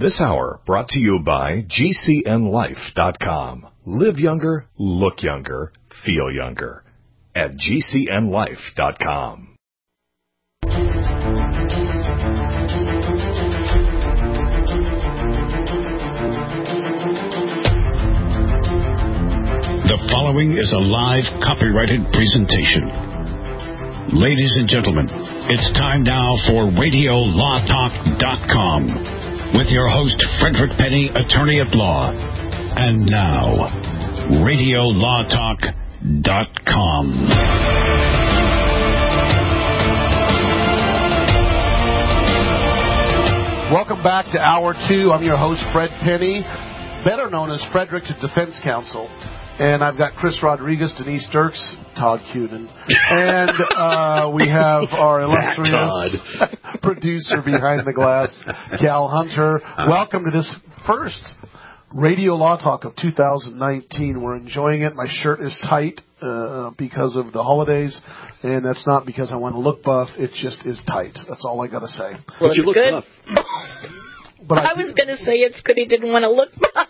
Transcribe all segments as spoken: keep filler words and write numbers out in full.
This hour brought to you by G C N life dot com. Live younger, look younger, feel younger at G C N life dot com. The following is a live copyrighted presentation. Ladies and gentlemen, it's time now for radio law talk dot com with your host, Frederick Penny, attorney at law. And now, radio law talk dot com. Welcome back to Hour two. I'm your host, Fred Penny, better known as Frederick's Defense Counsel. And I've got Chris Rodriguez, Denise Dirks, Todd Cunin. And uh, we have our illustrious producer behind the glass, Cal Hunter. Welcome to this first Radio Law Talk of two thousand nineteen. We're enjoying it. My shirt is tight uh, because of the holidays. And that's not because I want to look buff. It just is tight. That's all I got to say. Well, but you look good. buff. But I, I was going to say it's good he didn't want to look buff.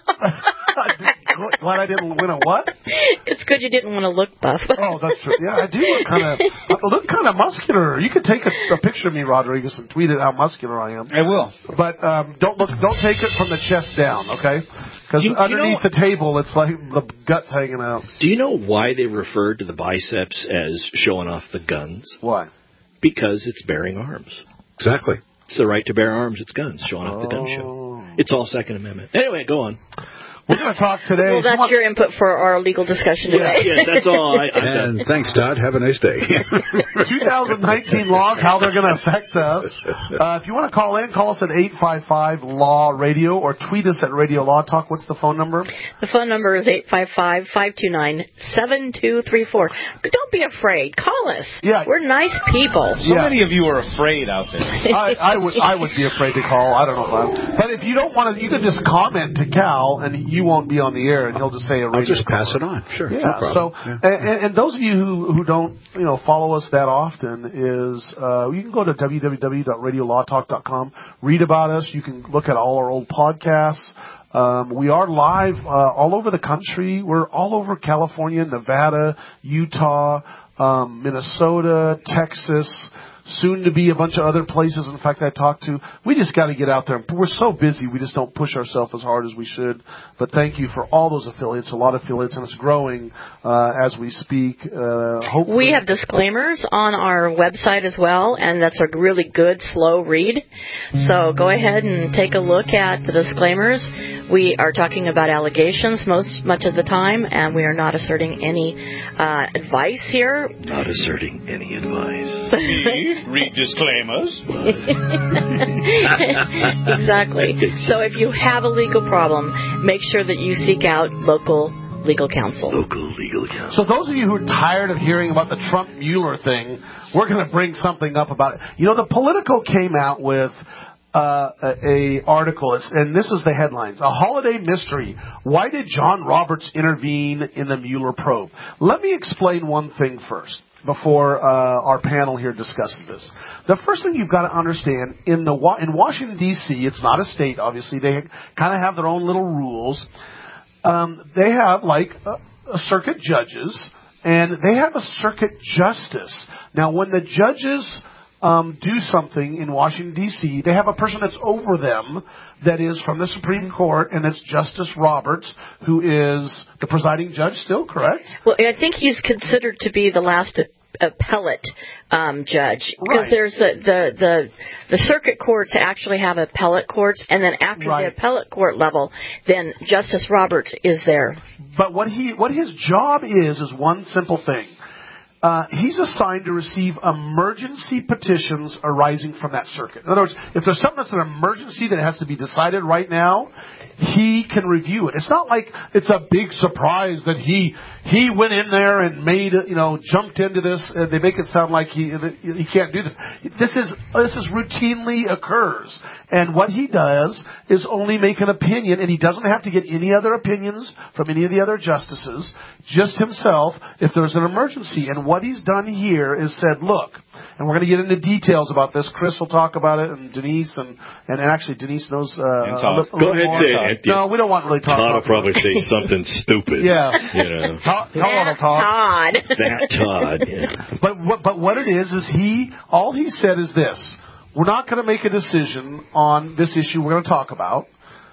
Glad I didn't win a what? It's good you didn't want to look buff. Oh, that's true. Yeah, I do look kind of look kind of muscular. You could take a, a picture of me, Rodriguez, and tweet it how muscular I am. I will. But um, don't look. Don't take it from the chest down, okay? Because underneath you know, the table, it's like the guts hanging out. Do you know why they refer to the biceps as showing off the guns? Why? Because it's bearing arms. Exactly. It's the right to bear arms. It's guns, showing off the gun show. It's all Second Amendment. Anyway, go on. We're going to talk today. Well, that's your input for our legal discussion today. Yes, yes that's all. I, and thanks, Todd. Have a nice day. twenty nineteen laws, how they're going to affect us. Uh, if you want to call in, call us at eight five five law radio or tweet us at Radio Law Talk. What's the phone number? The phone number is eight five five, five two nine, seven two three four. Don't be afraid. Call us. Yeah. We're nice people. So yeah. many of you are afraid out there. I, I, would, I would be afraid to call. I don't know if I'm. But if you don't want to, you can just comment to Cal, and you won't be on the air. And he'll just say a radio I'll just call. pass it on. Sure. Yeah. No so, yeah. and, and those of you who, who don't, you know, follow us that often is, uh, you can go to w w w dot radio law talk dot com, read about us. You can look at all our old podcasts. Um, we are live uh, all over the country. We're all over California, Nevada, Utah, um, Minnesota, Texas. Soon to be a bunch of other places. In fact, I talked to. We just got to get out there. We're so busy, we just don't push ourselves as hard as we should. But thank you for all those affiliates. A lot of affiliates, and it's growing uh, as we speak. Uh, hopefully, we have disclaimers on our website as well, and that's a really good slow read. So go ahead and take a look at the disclaimers. We are talking about allegations most much of the time, and we are not asserting any uh, advice here. Not asserting any advice. Read disclaimers. Exactly. So if you have a legal problem, make sure that you seek out local legal counsel. Local legal counsel. So those of you who are tired of hearing about the Trump-Mueller thing, we're going to bring something up about it. You know, the Politico came out with uh, a, a article, it's, and this is the headlines. A holiday mystery. Why did John Roberts intervene in the Mueller probe? Let me explain one thing first before uh, our panel here discusses this. The first thing you've got to understand, in the in Washington, D C, it's not a state, obviously. They kind of have their own little rules. Um, they have, like, a, a circuit judges, and they have a circuit justice. Now, when the judges um, do something in Washington, D C, they have a person that's over them that is from the Supreme Court, and it's Justice Roberts, who is the presiding judge still, correct? Well, I think he's considered to be the last appellate um, judge, because right. there's the, the the the circuit courts actually have appellate courts, and then after right. the appellate court level, then Justice Roberts is there. But what he what his job is is one simple thing. Uh, he's assigned to receive emergency petitions arising from that circuit. In other words, if there's something that's an emergency that has to be decided right now, he can review it. It's not like it's a big surprise that he he went in there and made, you know, jumped into this. Uh, they make it sound like he he can't do this. This is this is routinely occurs, and what he does is only make an opinion, and he doesn't have to get any other opinions from any of the other justices, just himself if there's an emergency. And what he's done here is said, look, And we're going to get into details about this. Chris will talk about it, and Denise, and, and actually Denise knows uh, a, li- a Go little ahead, more. say it. No, we don't want to really talk Todd about will probably say something stupid. Yeah. You know. Todd, Todd, Todd. That Todd. Yeah. But what, but what it is is he all he said is this: we're not going to make a decision on this issue we're going to talk about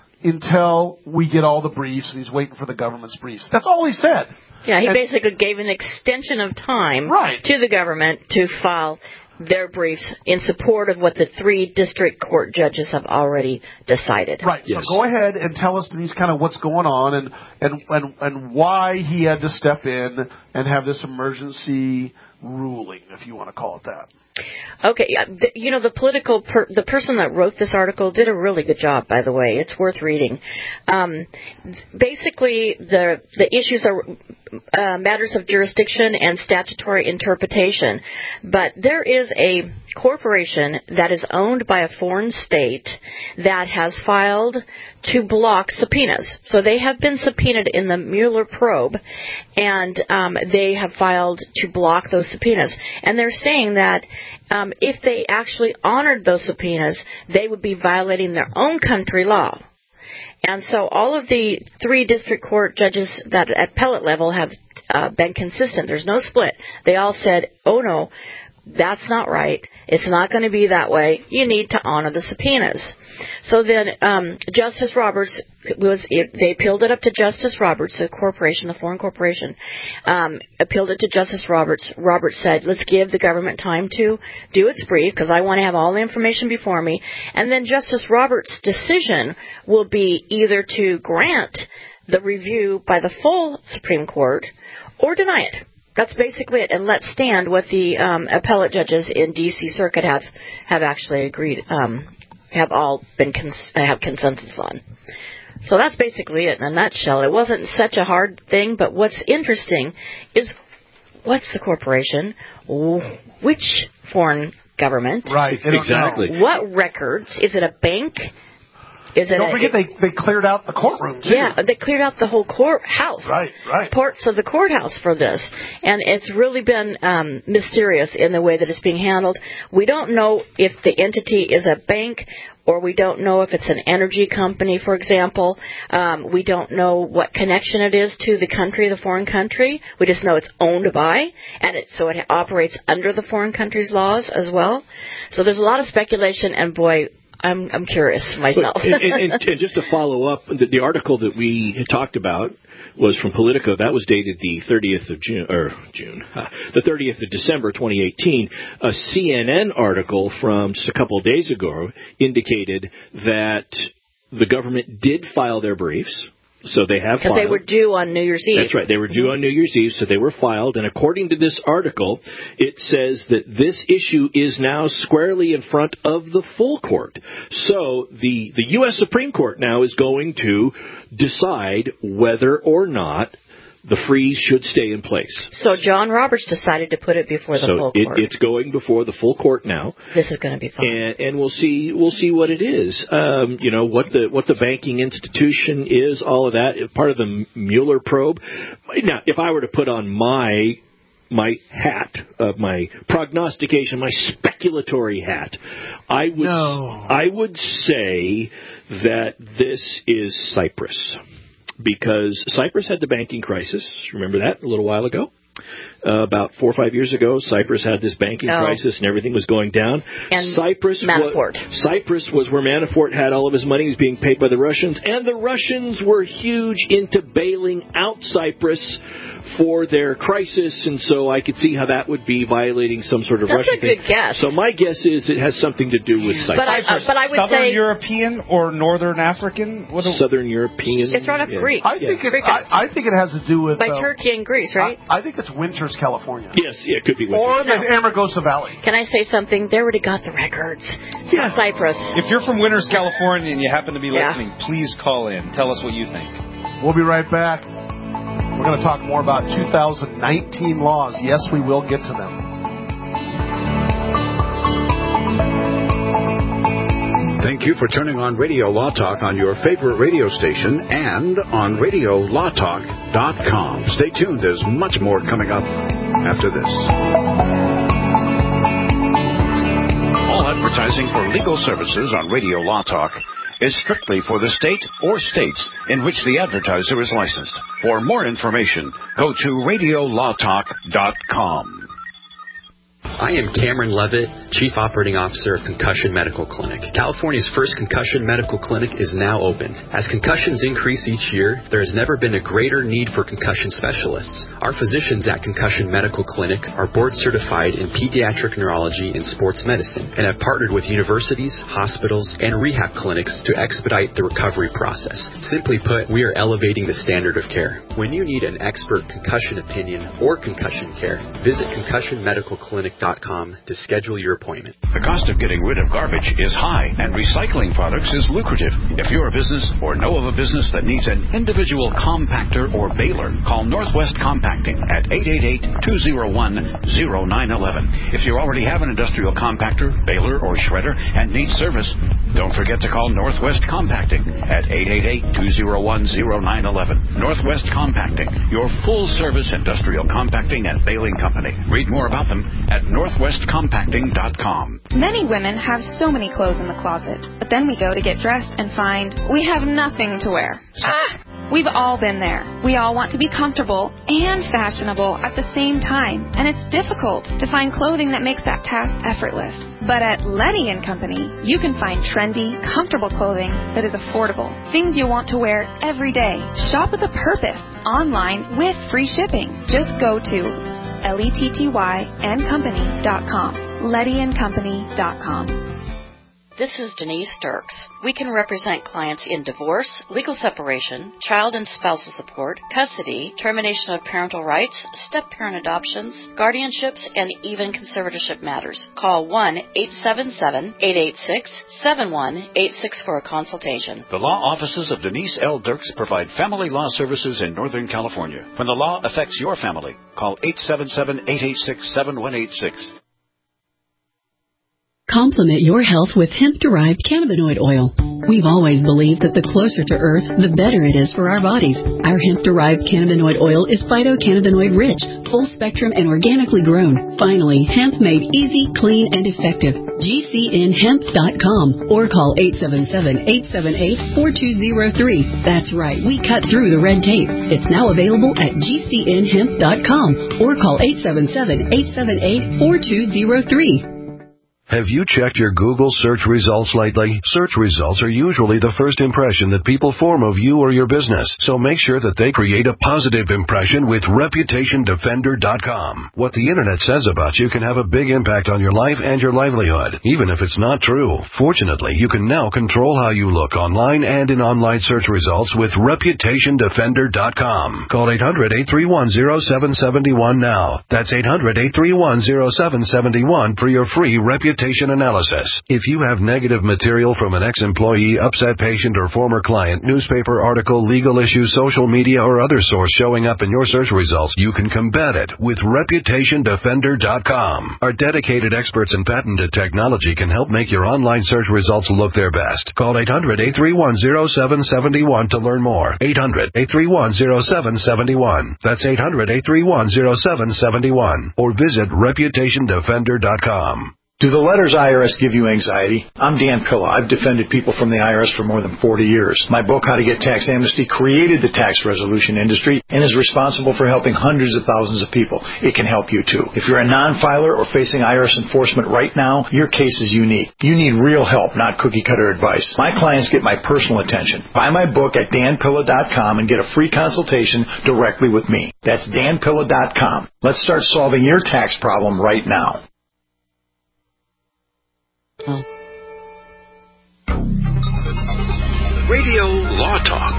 until we get all the briefs, and he's waiting for the government's briefs. That's all he said. Yeah, he And- basically gave an extension of time Right. to the government to file their briefs in support of what the three district court judges have already decided. Right. Yes. So go ahead and tell us, Denise, kind of what's going on and, and, and, and why he had to step in and have this emergency ruling, if you want to call it that. Okay, yeah, the, you know, the political, per, the person that wrote this article did a really good job, by the way. It's worth reading. Um, basically, the the issues are uh, matters of jurisdiction and statutory interpretation. But there is a corporation that is owned by a foreign state that has filed to block subpoenas. So they have been subpoenaed in the Mueller probe, and um, they have filed to block those subpoenas. And they're saying that um, if they actually honored those subpoenas, they would be violating their own country law. And so all of the three district court judges that at appellate level have uh, been consistent. There's no split. They all said, oh, no, that's not right. It's not going to be that way. You need to honor the subpoenas. So then um, Justice Roberts, was they appealed it up to Justice Roberts, the corporation, the foreign corporation, um, appealed it to Justice Roberts. Roberts said, let's give the government time to do its brief because I want to have all the information before me. And then Justice Roberts' decision will be either to grant the review by the full Supreme Court or deny it. That's basically it, and let stand what the um, appellate judges in D C Circuit have have actually agreed, um, have all been cons- have consensus on. So that's basically it in a nutshell. It wasn't such a hard thing, but what's interesting is what's the corporation? Which foreign government? Right. They don't Exactly. know. What records? Is it a bank? Is it Don't a, forget they, they cleared out the courtroom, too. Yeah, they cleared out the whole courthouse. Right, right. Parts of the courthouse for this. And it's really been um, mysterious in the way that it's being handled. We don't know if the entity is a bank or we don't know if it's an energy company, for example. Um, we don't know what connection it is to the country, the foreign country. We just know it's owned by, and it, so it operates under the foreign country's laws as well. So there's a lot of speculation, and boy, I'm I'm curious myself. and, and, and, and just to follow up, the, the article that we had talked about was from Politico. That was dated the thirtieth of June, or June, uh, the thirtieth of December, twenty eighteen. A C N N article from just a couple of days ago indicated that the government did file their briefs. So they have Because filed. they were due on New Year's Eve. That's right. They were due on New Year's Eve, so they were filed. And according to this article, it says that this issue is now squarely in front of the full court. So the, the U S Supreme Court now is going to decide whether or not the freeze should stay in place. So John Roberts decided to put it before the so full it, court. it's going before the full court now. This is going to be fun. And, and we'll see. We'll see what it is. Um, you know what the what the banking institution is. All of that part of the Mueller probe. Now, if I were to put on my my hat of my prognostication, my speculatory hat, I would No. I would say that this is Cyprus. Because Cyprus had the banking crisis. Remember that a little while ago? Uh, about four or five years ago, Cyprus had this banking Oh. crisis and everything was going down. And Cyprus Manafort. Was, Cyprus was where Manafort had all of his money. He was being paid by the Russians. And the Russians were huge into bailing out Cyprus for their crisis. And so I could see how that would be violating some sort of That's Russian a good thing. guess. So my guess is it has something to do with Cyprus. But I- uh, but I would Southern say- European or Northern African? What do, Southern European. It's right off yeah. Greek. I think, it, Greek I, I think it has to do with... by uh, Turkey and Greece, right? I, I think it's Winters, California. Yes, yeah, it could be with Or you. the Amargosa Valley. Can I say something? They already got the records. Yeah. Cyprus. If you're from Winters, California, and you happen to be Yeah. listening, please call in. Tell us what you think. We'll be right back. We're going to talk more about two thousand nineteen laws. Yes, we will get to them. Thank you for turning on Radio Law Talk on your favorite radio station and on radio law talk dot com. Stay tuned. There's much more coming up after this. advertising for legal services on Radio Law Talk is strictly for the state or states in which the advertiser is licensed. For more information, go to radio law talk dot com. I am Cameron Levitt, Chief Operating Officer of Concussion Medical Clinic. California's first concussion medical clinic is now open. As concussions increase each year, there has never been a greater need for concussion specialists. Our physicians at Concussion Medical Clinic are board certified in pediatric neurology and sports medicine and have partnered with universities, hospitals, and rehab clinics to expedite the recovery process. Simply put, we are elevating the standard of care. When you need an expert concussion opinion or concussion care, visit concussion medical clinic dot com to schedule your appointment. The cost of getting rid of garbage is high, and recycling products is lucrative. If you're a business or know of a business that needs an individual compactor or baler, call Northwest Compacting at eight eight eight, two oh one, oh nine one one. If you already have an industrial compactor, baler, or shredder and need service, don't forget to call Northwest Compacting at eight eight eight, two oh one, oh nine one one. Northwest Compacting, your full-service industrial compacting and baling company. Read more about them at northwest compacting dot com. Many women have so many clothes in the closet, but then we go to get dressed and find we have nothing to wear. Ah! We've all been there. We all want to be comfortable and fashionable at the same time, and it's difficult to find clothing that makes that task effortless. But at Letty and Company, you can find trendy, comfortable clothing that is affordable. Things you want to wear every day. Shop with a purpose online with free shipping. Just go to L E T T Y and company dot com. Letty and company dot com. This is Denise Sturks. We can represent clients in divorce, legal separation, child and spousal support, custody, termination of parental rights, step-parent adoptions, guardianships, and even conservatorship matters. Call one eight seven seven, eight eight six, seven one eight six for a consultation. The law offices of Denise L. Dirks provide family law services in Northern California. When the law affects your family, call eight seven seven, eight eight six, seven one eight six. Complement your health with hemp-derived cannabinoid oil. We've always believed that the closer to Earth, the better it is for our bodies. Our hemp-derived cannabinoid oil is phytocannabinoid-rich, full-spectrum, and organically grown. Finally, hemp made easy, clean, and effective. G C N hemp dot com or call eight seven seven, eight seven eight, four two zero three. That's right, we cut through the red tape. It's now available at G C N hemp dot com or call eight seven seven, eight seven eight, four two zero three. Have you checked your Google search results lately? Search results are usually the first impression that people form of you or your business, so make sure that they create a positive impression with reputation defender dot com. What the internet says about you can have a big impact on your life and your livelihood, even if it's not true. Fortunately, you can now control how you look online and in online search results with reputation defender dot com. Call eight hundred, eight three one, zero seven seven one now. That's eight hundred, eight three one, zero seven seven one for your free reputation analysis. If you have negative material from an ex-employee, upset patient, or former client, newspaper article, legal issue, social media, or other source showing up in your search results, you can combat it with reputation defender dot com. Our dedicated experts in patented technology can help make your online search results look their best. Call eight hundred, eight three one, zero seven seven one to learn more. eight hundred, eight three one, zero seven seven one. That's eight hundred, eight three one, zero seven seven one. Or visit reputation defender dot com. Do the letters I R S give you anxiety? I'm Dan Pilla. I've defended people from the I R S for more than forty years. My book, How to Get Tax Amnesty, created the tax resolution industry and is responsible for helping hundreds of thousands of people. It can help you too. If you're a non-filer or facing I R S enforcement right now, your case is unique. You need real help, not cookie-cutter advice. My clients get my personal attention. Buy my book at dan pilla dot com and get a free consultation directly with me. That's dan pilla dot com. Let's start solving your tax problem right now. Oh. Radio Law Talk.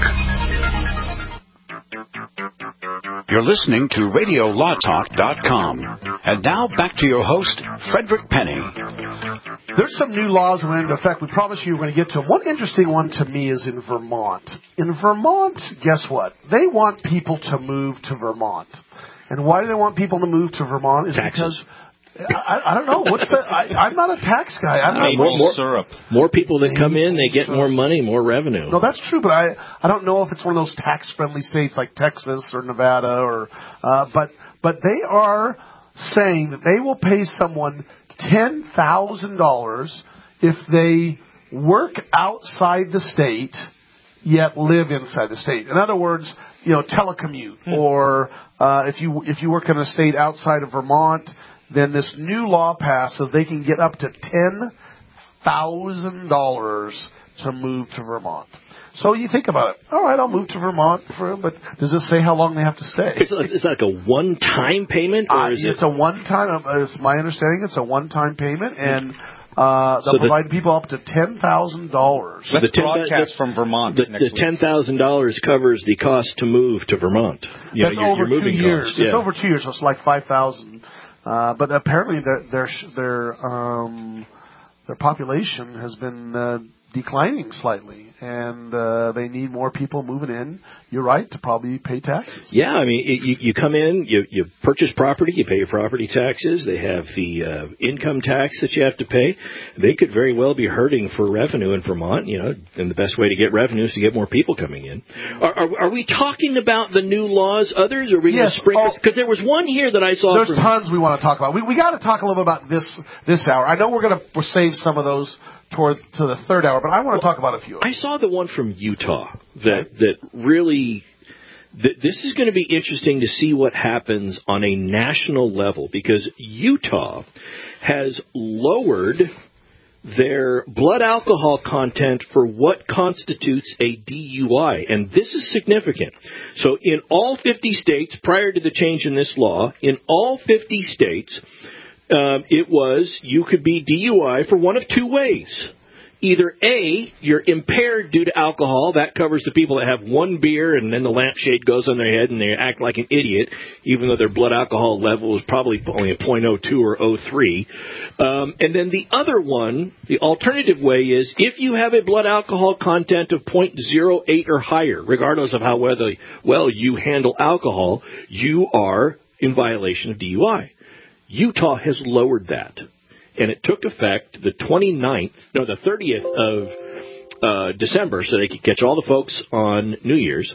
You're listening to radio law talk dot com. And now back to your host, Frederick Penny. There's some new laws that went into effect. We promise you we're going to get to them. One interesting one to me is in Vermont. In Vermont, guess what? They want people to move to Vermont. And why do they want people to move to Vermont? Is Taxes. because... I, I don't know. What's the? I, I'm not a tax guy. I'm not more, more syrup. More people that come in, they get more money, more revenue. No, that's true, but I I don't know if it's one of those tax-friendly states like Texas or Nevada or. Uh, but but they are saying that they will pay someone ten thousand dollars if they work outside the state yet live inside the state. In other words, you know, telecommute, hmm. or uh, if you if you work in a state outside of Vermont, then this new law passes. They can get up to ten thousand dollars to move to Vermont. So you think about it. All right, I'll move to Vermont, for, but does it say how long they have to stay? It's like, is that like a one-time payment? Or uh, is it's it... a one-time. Uh, it's my understanding. It's a one-time payment, and uh, they'll so the, provide people up to ten thousand dollars. Let's the ten, broadcast the, from Vermont. The, next the ten thousand dollars covers the cost to move to Vermont. You That's know, your, over your two years. Cost, it's yeah. over two years, so it's like five thousand. Uh, but apparently, their their their um, their population has been uh, declining slightly, and uh, they need more people moving in. You're right, to probably pay taxes. Yeah, I mean, it, you, you come in, you, you purchase property, you pay your property taxes. They have the uh, income tax that you have to pay. They could very well be hurting for revenue in Vermont, you know, and the best way to get revenue is to get more people coming in. Are, are, are we talking about the new laws, others, or are we yes. going to sprinkle? Because there was one here that I saw. There's from, tons we want to talk about. We we got to talk a little bit about this this hour. I know we're going to save some of those toward to the third hour, but I want to well, talk about a few. I saw the one from Utah that that really. This is going to be interesting to see what happens on a national level, because Utah has lowered their blood alcohol content for what constitutes a D U I, and this is significant. So in all fifty states, prior to the change in this law, in all fifty states, um, it was you could be D U I for one of two ways. Either A, you're impaired due to alcohol. That covers the people that have one beer and then the lampshade goes on their head and they act like an idiot, even though their blood alcohol level is probably only a point oh two or oh three. Um, and then the other one, the alternative way is if you have a blood alcohol content of point oh eight or higher, regardless of how whether, well you handle alcohol, you are in violation of D U I. Utah has lowered that. And it took effect the twenty-ninth, no, the thirtieth of uh, December, so they could catch all the folks on New Year's.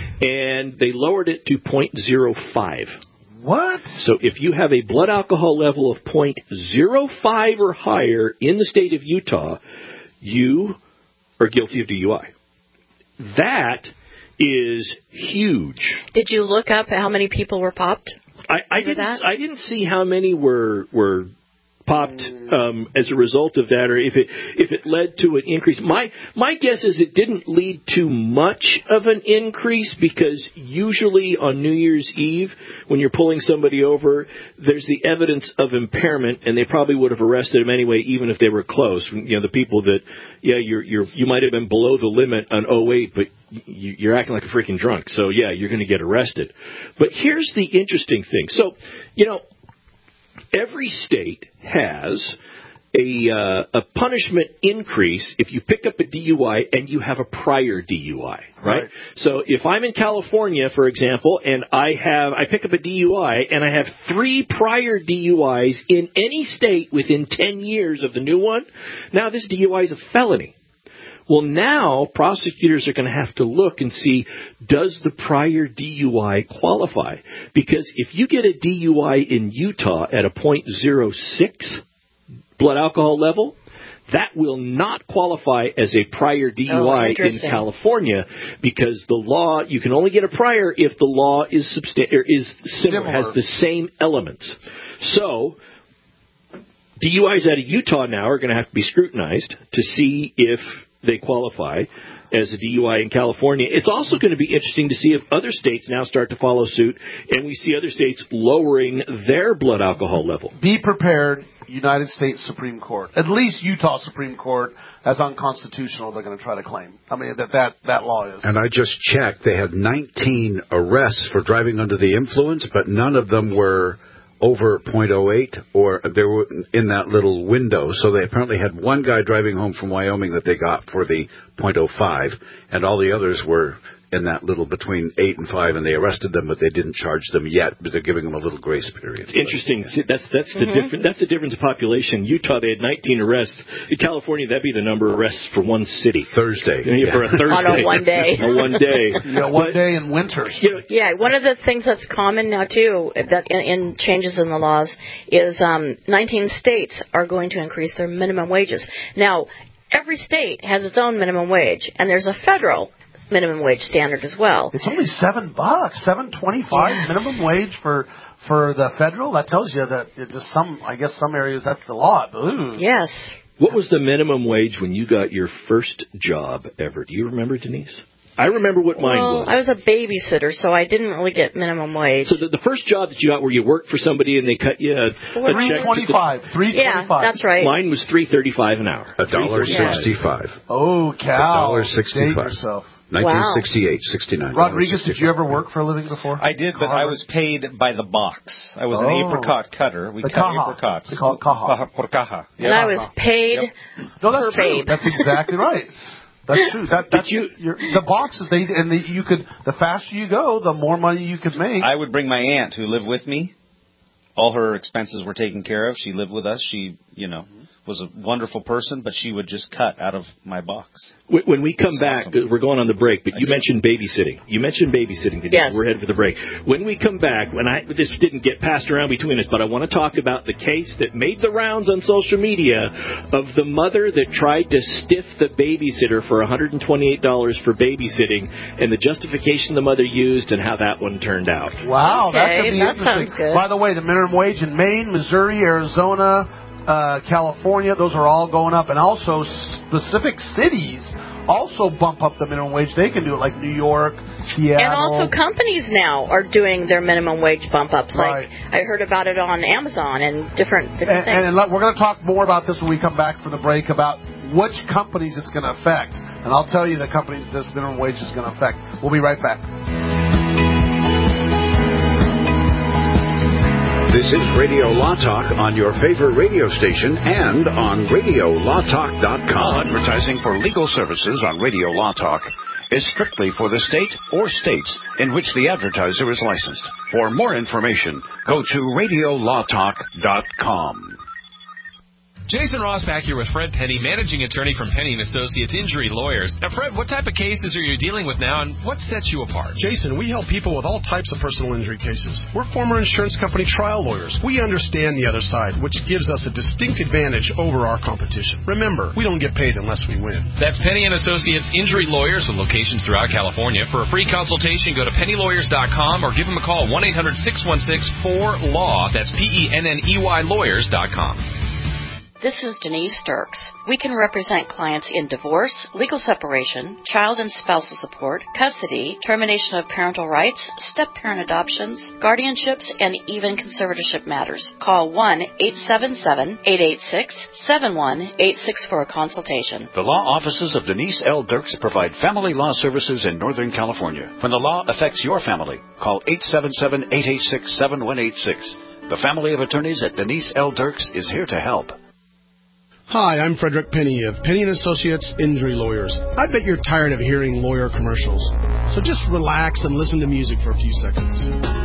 And they lowered it to point oh five. What? So if you have a blood alcohol level of point oh five or higher in the state of Utah, you are guilty of D U I. That is huge. Did you look up how many people were popped? I, I didn't. That? I didn't see how many were were. popped um, as a result of that, or if it if it led to an increase. My my guess is it didn't lead to much of an increase, because usually on New Year's Eve, when you're pulling somebody over, there's the evidence of impairment, and they probably would have arrested them anyway, even if they were close. You know, the people that, yeah, you're you're you might have been below the limit on oh eight, but you, you're acting like a freaking drunk, so yeah, you're going to get arrested. But here's the interesting thing. So, you know, every state has a uh, a punishment increase if you pick up a D U I and you have a prior D U I, right? right? So if I'm in California, for example, and I have I pick up a D U I and I have three prior D U Is in any state within ten years of the new one, now this D U I is a felony. Well, now prosecutors are going to have to look and see, does the prior D U I qualify? Because if you get a D U I in Utah at a point oh six blood alcohol level, that will not qualify as a prior D U I oh, in California, because the law, you can only get a prior if the law is substan- or is similar, similar, has the same elements. So D U Is out of Utah now are going to have to be scrutinized to see if they qualify as a D U I in California. It's also going to be interesting to see if other states now start to follow suit, and we see other states lowering their blood alcohol level. Be prepared, United States Supreme Court. At least Utah Supreme Court, as unconstitutional, they're going to try to claim. I mean, that, that, that law is. And I just checked. They had nineteen arrests for driving under the influence, but none of them were over point oh eight, or they were in that little window. So they apparently had one guy driving home from Wyoming that they got for the point oh five, and all the others were in that little between eight and five, and they arrested them, but they didn't charge them yet, but they're giving them a little grace period. It's interesting. See, that's that's the Mm-hmm. difference. That's the difference in population. Utah, they had nineteen arrests. In California, that'd be the number of arrests for one city. Thursday. Yeah, for a Thursday. On a one day. On one day. Yeah, one day in winters. You know, Yeah, one of the things that's common now too, that in, in changes in the laws, is um, nineteen states are going to increase their minimum wages. Now, every state has its own minimum wage, and there's a federal minimum wage standard as well. It's only seven bucks, seven twenty-five Yes. minimum wage for for the federal. That tells you that it just some, I guess, some areas that's the law. Ooh. Yes. what was the minimum wage when you got your first job ever? Do you remember, Denise? I remember what mine well, was. I was a babysitter, so I didn't really get minimum wage. So the, the first job that you got where you worked for somebody and they cut you a, a three check. twenty-five. Three yeah, twenty-five. that's right. Mine was three thirty-five an hour. A dollar sixty-five. Oh, cow! A dollar Date sixty-five. yourself. nineteen sixty-eight, sixty-nine. Rodriguez, did you ever work for a living before? I did, but I was paid by the box. I was Oh. an apricot cutter. We The cut caja. apricots. They call it caja. Caja por caja. And I was paid No, that's per true. babe. That's exactly right. That's true. That, that's you. The boxes they and the, you could. The faster you go, the more money you could make. I would bring my aunt who lived with me. All her expenses were taken care of. She lived with us. She, you know, was a wonderful person, but she would just cut out of my box. When we come That's back, awesome. we're going on the break, but you mentioned babysitting. You mentioned babysitting today. Yes. We're headed for the break. When we come back, when I this didn't get passed around between us, but I want to talk about the case that made the rounds on social media of the mother that tried to stiff the babysitter for one hundred twenty-eight dollars for babysitting, and the justification the mother used and how that one turned out. Wow, that Okay, could be that interesting. sounds good. By the way, the minimum wage in Maine, Missouri, Arizona, uh, California, those are all going up, and also specific cities also bump up the minimum wage. They can do it, like New York, Seattle. And also companies now are doing their minimum wage bump ups. Right. Like I heard about it on Amazon and different different And, things. and let- we're going to talk more about this when we come back from the break about which companies it's going to affect. And I'll tell you the companies this minimum wage is going to affect. We'll be right back. This is Radio Law Talk on your favorite radio station and on radio law talk dot com. Advertising for legal services on Radio Law Talk is strictly for the state or states in which the advertiser is licensed. For more information, go to radio law talk dot com. Jason Ross back here with Fred Penny, managing attorney from Penny and Associates Injury Lawyers. Now, Fred, what type of cases are you dealing with now, and what sets you apart? Jason, we help people with all types of personal injury cases. We're former insurance company trial lawyers. We understand the other side, which gives us a distinct advantage over our competition. Remember, we don't get paid unless we win. That's Penny and Associates Injury Lawyers with locations throughout California. For a free consultation, go to penny lawyers dot com or give them a call, one eight hundred six one six four L A W. That's P E N N E Y lawyers dot com. This is Denise Dirks. We can represent clients in divorce, legal separation, child and spousal support, custody, termination of parental rights, step-parent adoptions, guardianships, and even conservatorship matters. Call one eight seven seven, eight eight six, seven one eight six for a consultation. The law offices of Denise L. Dirks provide family law services in Northern California. When the law affects your family, call eight seven seven, eight eight six, seven one eight six. The family of attorneys at Denise L. Dirks is here to help. Hi, I'm Frederick Penny of Penny and Associates Injury Lawyers. I bet you're tired of hearing lawyer commercials. So just relax and listen to music for a few seconds.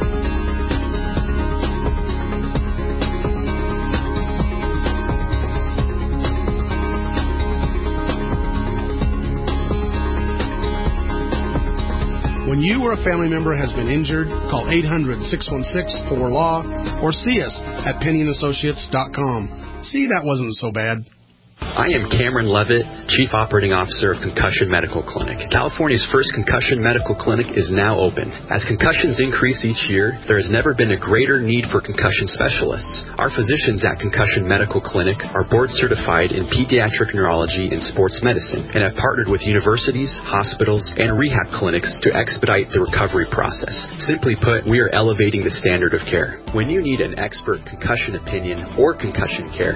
When you or a family member has been injured, call eight hundred, six one six, four L A W or see us at penny and associates dot com. See, that wasn't so bad. I am Cameron Levitt, Chief Operating Officer of Concussion Medical Clinic. California's first concussion medical clinic is now open. As concussions increase each year, there has never been a greater need for concussion specialists. Our physicians at Concussion Medical Clinic are board certified in pediatric neurology and sports medicine and have partnered with universities, hospitals, and rehab clinics to expedite the recovery process. Simply put, we are elevating the standard of care. When you need an expert concussion opinion or concussion care,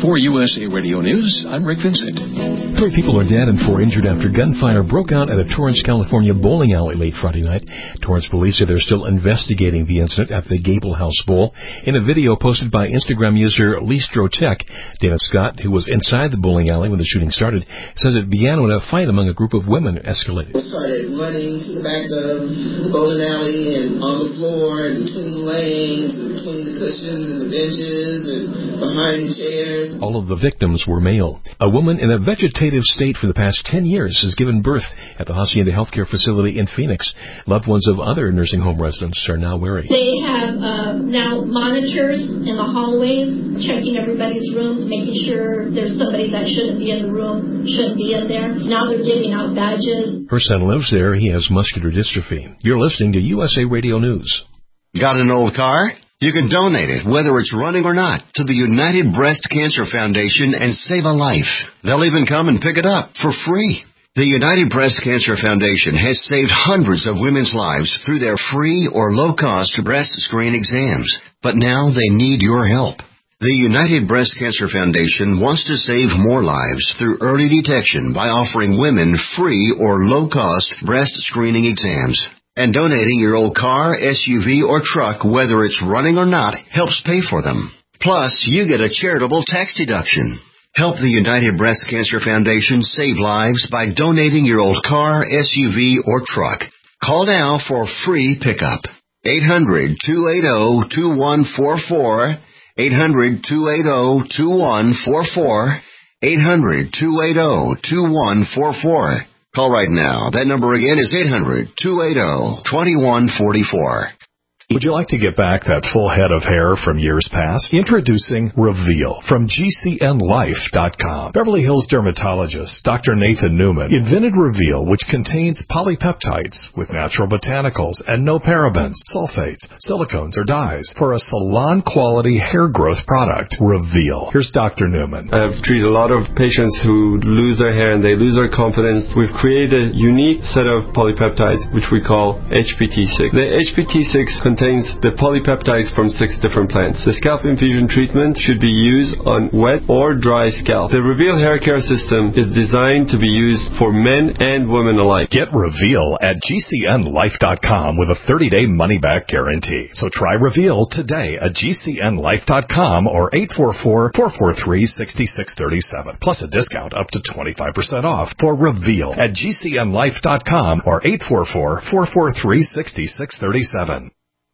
For U S A Radio News, I'm Rick Vincent. Three people are dead and four injured after gunfire broke out at a Torrance, California bowling alley late Friday night. Torrance police say they're still investigating the incident at the Gable House Bowl. In a video posted by Instagram user Leastrotech, Dana Scott, who was inside the bowling alley when the shooting started, says it began when a fight among a group of women escalated. We started running to the back of the bowling alley and on the floor and between the lanes and between the cushions and the benches and behind chairs. All of the victims were male. A woman in a vegetative state for the past ten years has given birth at the Hacienda Healthcare Facility in Phoenix. Loved ones of other nursing home residents are now wary. They have uh, now monitors in the hallways, checking everybody's rooms, making sure there's somebody that shouldn't be in the room, shouldn't be in there. Now they're giving out badges. Her son lives there. He has muscular dystrophy. You're listening to U S A Radio News. Got an old car? You can donate it, whether it's running or not, to the United Breast Cancer Foundation and save a life. They'll even come and pick it up for free. The United Breast Cancer Foundation has saved hundreds of women's lives through their free or low-cost breast screen exams. But now they need your help. The United Breast Cancer Foundation wants to save more lives through early detection by offering women free or low-cost breast screening exams. And donating your old car, S U V, or truck, whether it's running or not, helps pay for them. Plus, you get a charitable tax deduction. Help the United Breast Cancer Foundation save lives by donating your old car, S U V, or truck. Call now for free pickup. eight hundred, two eight zero, two one four four. eight hundred, two eight zero, two one four four. eight hundred, two eight zero, two one four four. Call right now. That number again is eight hundred, two eight zero, two one four four. Would you like to get back that full head of hair from years past? Introducing Reveal from G C N life dot com. Beverly Hills dermatologist Doctor Nathan Newman invented Reveal, which contains polypeptides with natural botanicals and no parabens, sulfates, silicones, or dyes for a salon-quality hair growth product. Reveal. Here's Doctor Newman. I've treated a lot of patients who lose their hair and they lose their confidence. We've created a unique set of polypeptides, which we call H P T six. The H P T six contains the polypeptides from six different plants. The scalp infusion treatment should be used on wet or dry scalp. The Reveal hair care system is designed to be used for men and women alike. Get Reveal at G C N life dot com with a thirty-day money-back guarantee. So try Reveal today at G C N life dot com or eight four four, four four three, six six three seven. Plus a discount up to twenty-five percent off for Reveal at G C N life dot com or eight four four, four four three, six six three seven.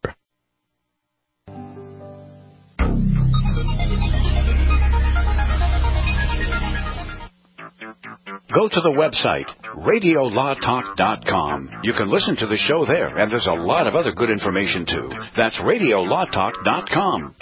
Go to the website, radio law talk dot com. You can listen to the show there, and there's a lot of other good information, too. That's radio law talk dot com.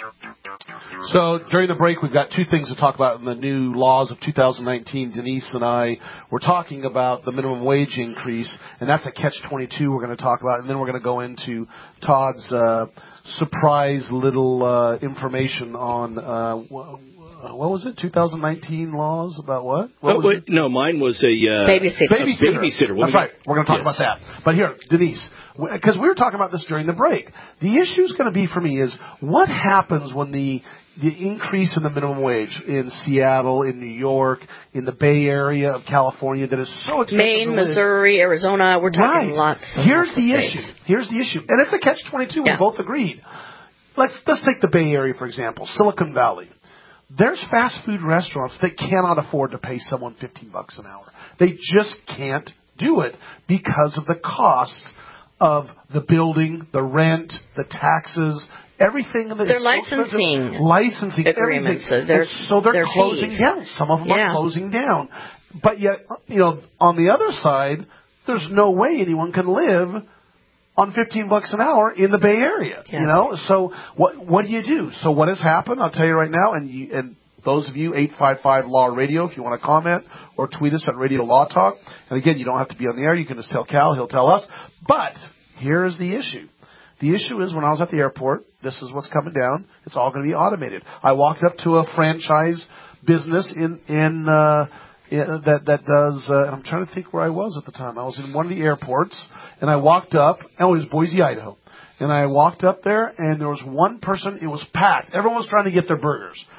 So during the break, we've got two things to talk about in the new laws of two thousand nineteen. Denise and I were talking about the minimum wage increase, and that's a catch twenty-two we're going to talk about, and then we're going to go into Todd's uh, surprise little uh, information on uh, what was it? two thousand nineteen laws about what? what oh, was wait, it? No, mine was a uh, babysitter. Babysitter. babysitter. That's right. We're going to talk yes. about that. But here, Denise, because we were talking about this during the break. The issue is going to be for me is what happens when the the increase in the minimum wage in Seattle, in New York, in the Bay Area of California that is so expensive. Maine, Missouri, Arizona. We're talking right. lots. Of Here's the states. issue. Here's the issue, and it's a catch twenty-two. Yeah. We both agreed. Let's let's take the Bay Area for example, Silicon Valley. There's fast food restaurants that cannot afford to pay someone fifteen bucks an hour. They just can't do it because of the cost of the building, the rent, the taxes, everything. In the, They're licensing licensing agreements. Everything. So they're, so they're, they're closing fees. down. Some of them yeah. are closing down. But yet, you know, on the other side, there's no way anyone can live on fifteen bucks an hour in the Bay Area, yes. you know. So what what do you do? So what has happened? I'll tell you right now, and you, and those of you eight five five Law Radio, if you want to comment or tweet us at Radio Law Talk. And again, you don't have to be on the air. You can just tell Cal; he'll tell us. But here is the issue. The issue is when I was at the airport, this is what's coming down. It's all going to be automated. I walked up to a franchise business in in. Uh, Yeah, that that does. Uh, I'm trying to think where I was at the time. I was in one of the airports, and I walked up. Oh, it was Boise, Idaho. And I walked up there, and there was one person. It was packed. Everyone was trying to get their burgers.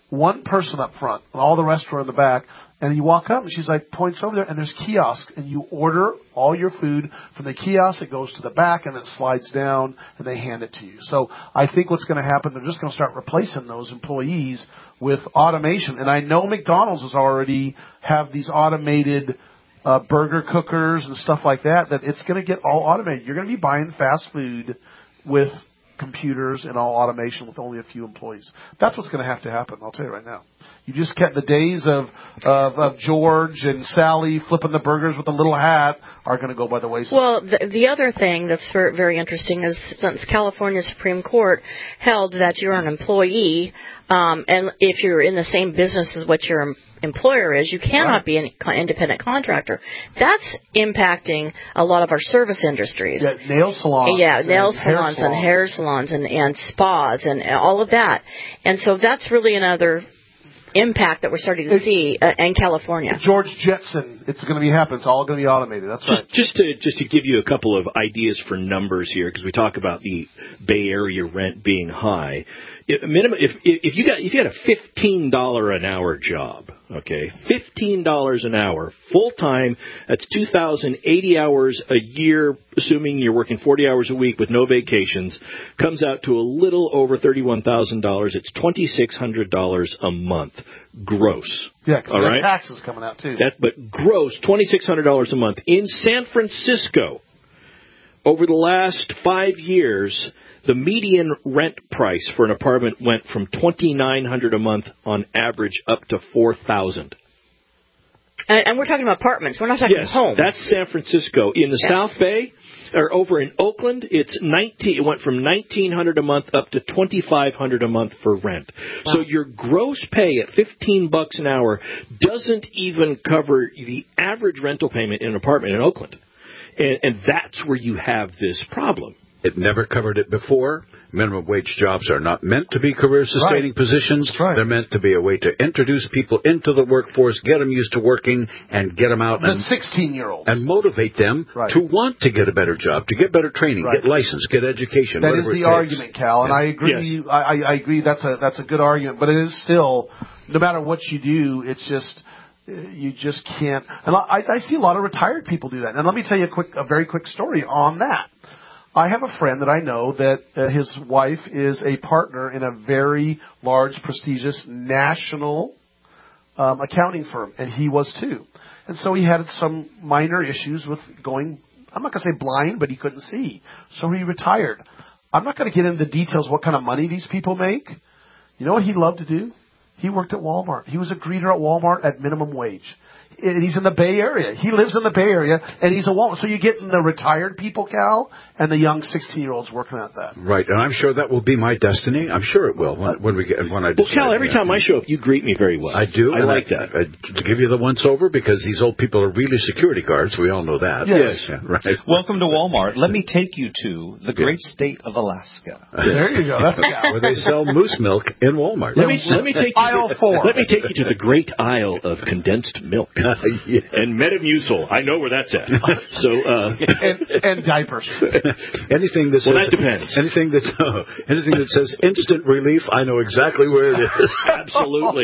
one person up front, and all the rest were in the back. And you walk up, and she's like, points over there, and there's kiosks, and you order all your food from the kiosk. It goes to the back, and it slides down, and they hand it to you. So I think what's going to happen, they're just going to start replacing those employees with automation. And I know McDonald's has already have these automated uh, burger cookers and stuff like that, that it's going to get all automated. You're going to be buying fast food with computers and all automation with only a few employees. That's what's going to have to happen, I'll tell you right now. You just kept the days of, of, of George and Sally flipping the burgers with a little hat are going to go by the wayside. Well, the, the other thing that's very, very interesting is since California Supreme Court held that you're an employee, um, and if you're in the same business as what your employer is, you cannot right. be an independent contractor. That's impacting a lot of our service industries. Yeah, nail salons. Yeah, nail salons salons. and hair salons and, and spas and all of that. And so that's really another impact that we're starting to it, see uh, in California. George Jetson, it's going to be happening. It's all going to be automated. That's just, right. Just to just to give you a couple of ideas for numbers here, because we talk about the Bay Area rent being high. If, minimum, if if you got if you had a fifteen dollar an hour job, okay, fifteen dollars an hour, full time, that's two thousand eighty hours a year, assuming you're working forty hours a week with no vacations, comes out to a little over thirty one thousand dollars. It's twenty six hundred dollars a month, gross. Yeah, because all right? taxes coming out too. That, but gross, twenty six hundred dollars a month in San Francisco. Over the last five years, the median rent price for an apartment went from twenty-nine hundred dollars a month on average up to four thousand dollars. And, and we're talking about apartments. We're not talking yes, homes. That's San Francisco. In the yes. South Bay, or over in Oakland, it's nineteen. It went from nineteen hundred dollars a month up to twenty-five hundred dollars a month for rent. Wow. So your gross pay at fifteen bucks an hour doesn't even cover the average rental payment in an apartment in Oakland, and, and that's where you have this problem. It never covered it before. Minimum wage jobs are not meant to be career-sustaining right. positions. Right. They're meant to be a way to introduce people into the workforce, get them used to working, and get them out. The and sixteen-year-olds. And motivate them right. to want to get a better job, to get better training, right. get licensed, get education. That is the argument, Cal, and yeah. I agree. Yes. I, I agree. That's a that's a good argument, but it is still, no matter what you do, it's just. You just can't. And I, I see a lot of retired people do that. And let me tell you a quick, a very quick story on that. I have a friend that I know that uh, his wife is a partner in a very large, prestigious national um, accounting firm, and he was too. And so he had some minor issues with going, I'm not going to say blind, but he couldn't see. So he retired. I'm not going to get into the details what kind of money these people make. You know what he loved to do? He worked at Walmart. He was a greeter at Walmart at minimum wage. And he's in the Bay Area. He lives in the Bay Area, and he's a Walmart. So you get the retired people, Cal, and the young sixteen-year-olds working at that. Right, and I'm sure that will be my destiny. I'm sure it will when, when we get when I. Well, Cal, every time I show up, you greet me very well. I do. I like I, that. I, I, to give you the once over, because these old people are really security guards. We all know that. Yes. Yeah, right. Welcome to Walmart. Let me take you to the great yeah. state of Alaska. There you go. That's a where they sell moose milk in Walmart. Let me let me take you aisle to, four. Let me take you to the great aisle of condensed milk. yeah. And Metamucil, I know where that's at. So uh, and, and diapers. Anything that well, says that depends. Anything that uh, anything that says instant relief, I know exactly where it is. Absolutely.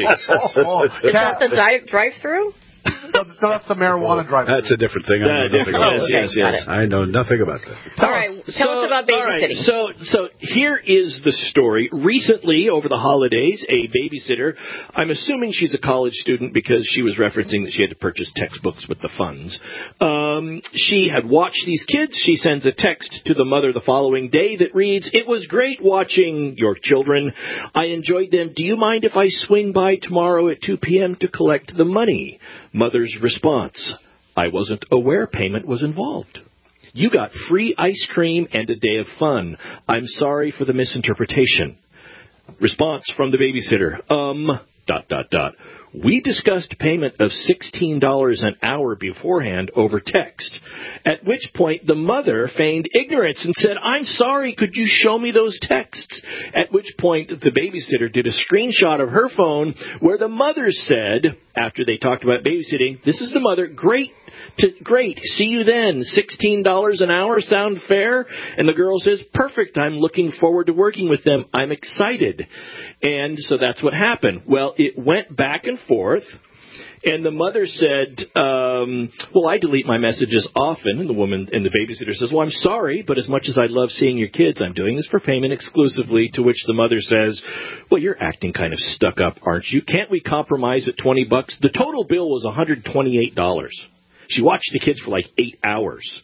Is that the di- drive-through? No, that's the marijuana oh, drive. That's a different thing. I know nothing oh, about yes, that. yes, yes. I know nothing about that. All right, tell so, us about babysitting. Right, so, so here is the story. Recently, over the holidays, a babysitter, I'm assuming she's a college student because she was referencing that she had to purchase textbooks with the funds. Um, she had watched these kids. She sends a text to the mother the following day that reads, "It was great watching your children. I enjoyed them. Do you mind if I swing by tomorrow at two p.m. to collect the money?" Mother's response, "I wasn't aware payment was involved. You got free ice cream and a day of fun. I'm sorry for the misinterpretation." Response from the babysitter, um, dot, dot, dot. "We discussed payment of sixteen dollars an hour beforehand over text." At which point the mother feigned ignorance and said, "I'm sorry, could you show me those texts?" At which point the babysitter did a screenshot of her phone where the mother said, after they talked about babysitting, this is the mother, "Great to, great, see you then. sixteen dollars an hour, sound fair? And the girl says, perfect, I'm looking forward to working with them. I'm excited. And so that's what happened. Well, it went back and forth. And the mother said, um, well, I delete my messages often. And the woman and the babysitter says, well, I'm sorry, but as much as I love seeing your kids, I'm doing this for payment exclusively. To which the mother says, well, you're acting kind of stuck up, aren't you? Can't we compromise at twenty bucks? The total bill was one hundred twenty-eight dollars. She watched the kids for like eight hours.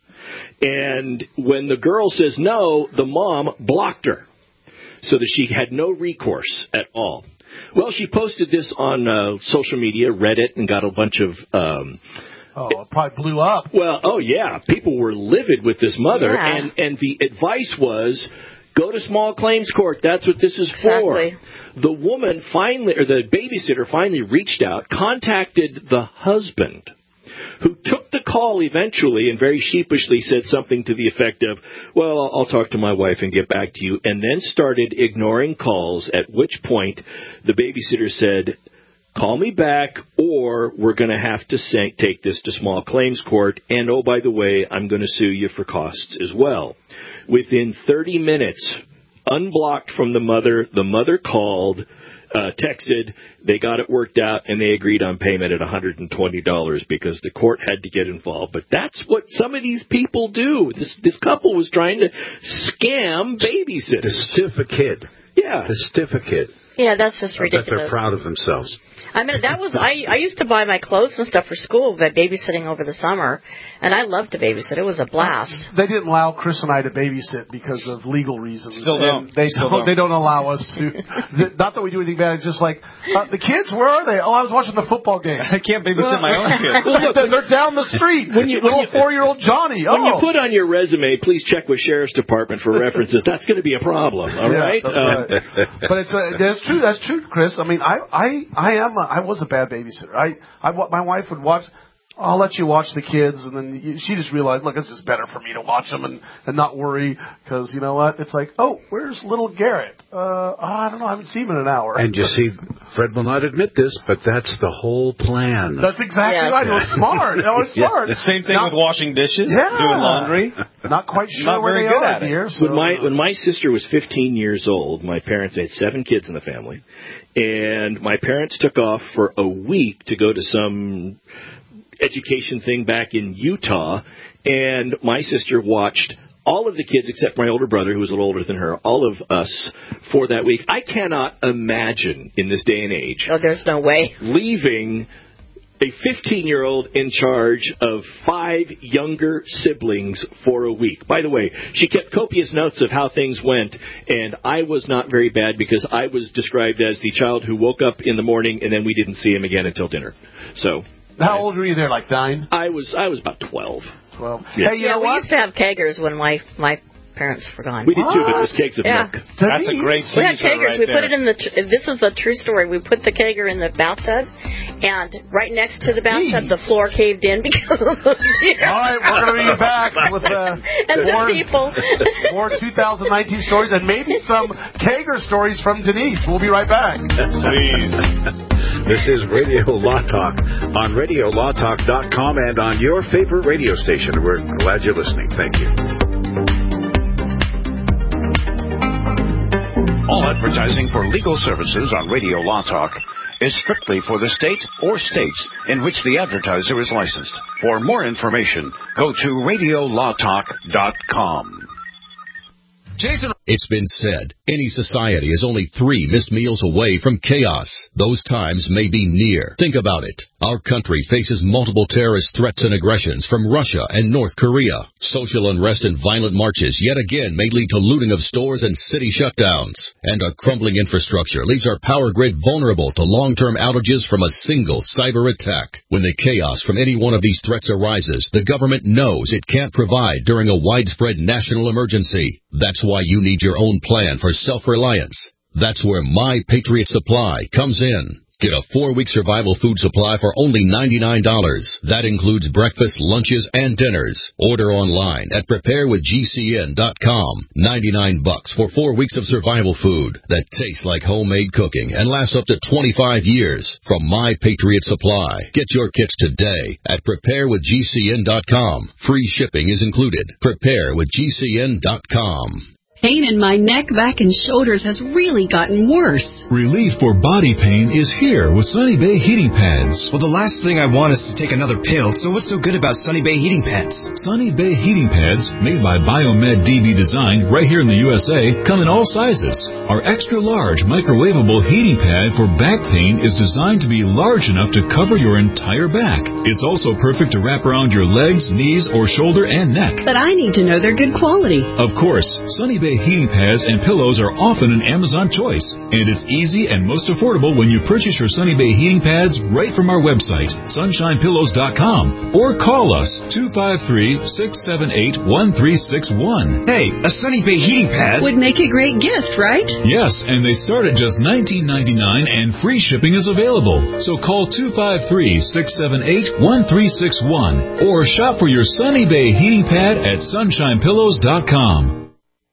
And when the girl says no, the mom blocked her so that she had no recourse at all. Well, she posted this on uh, social media, Reddit, and got a bunch of... Um, oh, it probably blew up. Well, oh, yeah. People were livid with this mother. Yeah. And, and the advice was, go to small claims court. That's what this is Exactly. for. The woman finally, or the babysitter finally reached out, contacted the husband, who took the call eventually and very sheepishly said something to the effect of, well, I'll, I'll talk to my wife and get back to you, and then started ignoring calls, at which point the babysitter said, call me back or we're going to have to say, take this to small claims court, and oh, by the way, I'm going to sue you for costs as well. Within thirty minutes, unblocked from the mother, the mother called, Uh, texted, they got it worked out, and they agreed on payment at one hundred twenty dollars because the court had to get involved. But that's what some of these people do. This this couple was trying to scam babysitters. To stiff a kid. Yeah. To stiff a kid. Yeah, that's just I bet ridiculous. they're proud of themselves. I mean, that was I. I used to buy my clothes and stuff for school by babysitting over the summer, and I loved to babysit. It was a blast. They didn't allow Chris and I to babysit because of legal reasons. Still don't. And They Still don't, don't. They don't allow us to. Not that we do anything bad. It's just like uh, the kids. Where are they? Oh, I was watching the football game. I can't babysit my own kids. Look, they're down the street. When you, little four-year-old Johnny. Oh. When you put on your resume, please check with Sheriff's Department for references. That's going to be a problem. All Yeah, right. that's Um, right. But it's uh, that's true. That's true, Chris. I mean, I I I am a, I was a bad babysitter. I I wa- my wife would watch. I'll let you watch the kids, and then you, she just realized, look, it's just better for me to watch them and, and not worry, because you know what? It's like, oh, where's little Garrett? Uh, oh, I don't know. I haven't seen him in an hour. And you see, Fred will not admit this, but that's the whole plan. That's exactly Yes. right. It was smart. It was Yeah. smart. The same thing Not- with washing dishes, Yeah. doing laundry. Not quite sure Not where very they good are at it. here. So. When my when my sister was fifteen years old, my parents had seven kids in the family, and my parents took off for a week to go to some education thing back in Utah, and my sister watched all of the kids except my older brother, who was a little older than her, all of us for that week. I cannot imagine in this day and age Oh, there's no way. leaving a fifteen-year-old in charge of five younger siblings for a week. By the way, she kept copious notes of how things went, and I was not very bad because I was described as the child who woke up in the morning and then we didn't see him again until dinner. So, How old were you there? Like nine? I was I was about twelve. Twelve. Yeah. Hey, you yeah, know we what? used to have keggers when my my parents were gone. We did too, but it was kegs of Yeah. milk. That's a great We had teaser keggers. right we there. put it in the. Tr- this is a true story. We put the kegger in the bathtub, and right next to the bathtub, the floor caved in because of the beer. All right, we're going to be back with uh, and more, the people. more two thousand nineteen stories and maybe some Kager stories from Denise. We'll be right back. Please. This is Radio Law Talk on radio law talk dot com and on your favorite radio station. We're glad you're listening. Thank you. All advertising for legal services on Radio Law Talk is strictly for the state or states in which the advertiser is licensed. For more information, go to radio law talk dot com. Jason. It's been said, any society is only three missed meals away from chaos. Those times may be near. Think about it. Our country faces multiple terrorist threats and aggressions from Russia and North Korea. Social unrest and violent marches yet again may lead to looting of stores and city shutdowns. And a crumbling infrastructure leaves our power grid vulnerable to long-term outages from a single cyber attack. When the chaos from any one of these threats arises, the government knows it can't provide during a widespread national emergency. That's why you need your own plan for self-reliance. That's where My Patriot Supply comes in. Get a four-week survival food supply for only ninety-nine dollars. That includes breakfast, lunches, and dinners. Order online at prepare with G C N dot com. ninety-nine bucks for four weeks of survival food that tastes like homemade cooking and lasts up to twenty-five years from My Patriot Supply. Get your kits today at prepare with G C N dot com. Free shipping is included. prepare with G C N dot com. Pain in my neck, back, and shoulders has really gotten worse. Relief for body pain is here with Sunny Bay heating pads. Well, the last thing I want is to take another pill, so what's so good about Sunny Bay heating pads? Sunny Bay heating pads, made by Biomed D B Design right here in the U S A, come in all sizes. Our extra large microwavable heating pad for back pain is designed to be large enough to cover your entire back. It's also perfect to wrap around your legs, knees, or shoulder and neck. But I need to know they're good quality. Of course, Sunny Bay heating pads and pillows are often an Amazon choice, and it's easy and most affordable when you purchase your Sunny Bay heating pads right from our website, sunshine pillows dot com, or call us two five three, six seven eight, one three six one. Hey, a Sunny Bay heating pad would make a great gift, right? Yes, and they start at just nineteen ninety-nine and free shipping is available. So call two five three, six seven eight, one three six one or shop for your Sunny Bay heating pad at sunshine pillows dot com.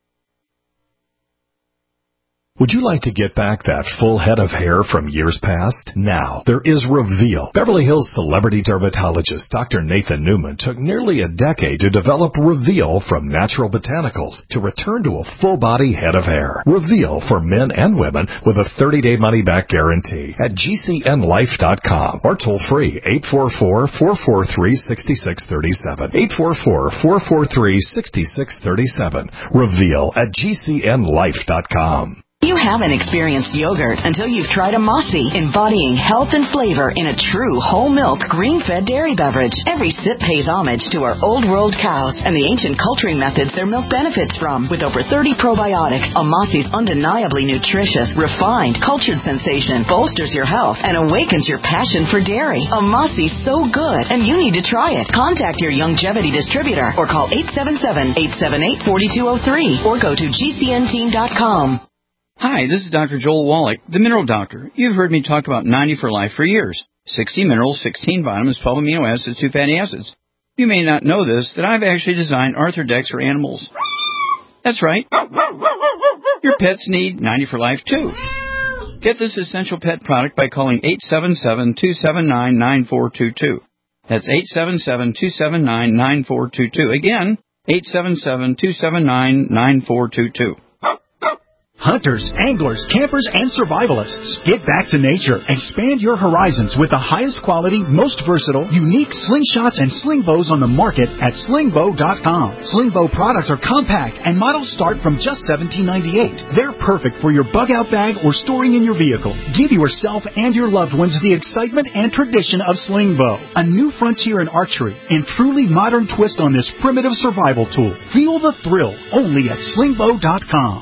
Would you like to get back that full head of hair from years past? Now, there is Reveal. Beverly Hills celebrity dermatologist Doctor Nathan Newman took nearly a decade to develop Reveal from natural botanicals to return to a full-body head of hair. Reveal for men and women with a thirty-day money-back guarantee at G C N life dot com or toll-free eight four four, four four three, six six three seven. eight four four, four four three, six six three seven. Reveal at G C N life dot com. You haven't experienced yogurt until you've tried a Mossy, embodying health and flavor in a true whole milk, green-fed dairy beverage. Every sip pays homage to our old world cows and the ancient culturing methods their milk benefits from. With over thirty probiotics, a Mossy's undeniably nutritious, refined, cultured sensation bolsters your health and awakens your passion for dairy. A Mossy's so good, and you need to try it. Contact your Youngevity distributor or call eight seven seven, eight seven eight, four two zero three or go to G C N team dot com. Hi, this is Doctor Joel Wallach, the Mineral Doctor. You've heard me talk about ninety for Life for years. sixty minerals, sixteen vitamins, twelve amino acids, two fatty acids. You may not know this, that I've actually designed Arthrodex for animals. That's right. Your pets need ninety for Life, too. Get this essential pet product by calling eight seven seven, two seven nine, nine four two two. That's eight seven seven, two seven nine, nine four two two. Again, eight seven seven, two seven nine, nine four two two. Hunters, anglers, campers, and survivalists. Get back to nature. Expand your horizons with the highest quality, most versatile, unique slingshots and sling bows on the market at sling bow dot com. Sling bow products are compact and models start from just seventeen ninety-eight. They're perfect for your bug out bag or storing in your vehicle. Give yourself and your loved ones the excitement and tradition of sling bow. A new frontier in archery and truly modern twist on this primitive survival tool. Feel the thrill only at sling bow dot com.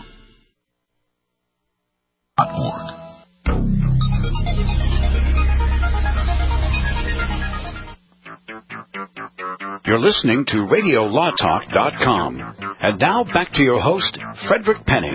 You're listening to radio law talk dot com. And now back to your host, Frederick Penny.